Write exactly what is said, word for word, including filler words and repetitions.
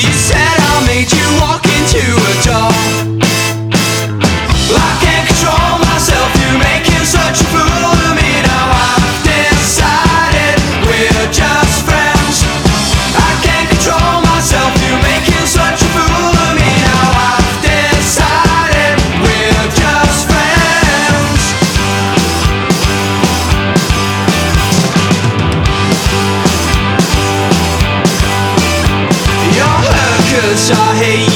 You said I made you walk into a door. I can't control myself, you're making such a fool of me. Now I've decided we're just friends. I can't control myself, you're making such a fool of me. Now I've decided we're just friends. You're hurt 'cause I hate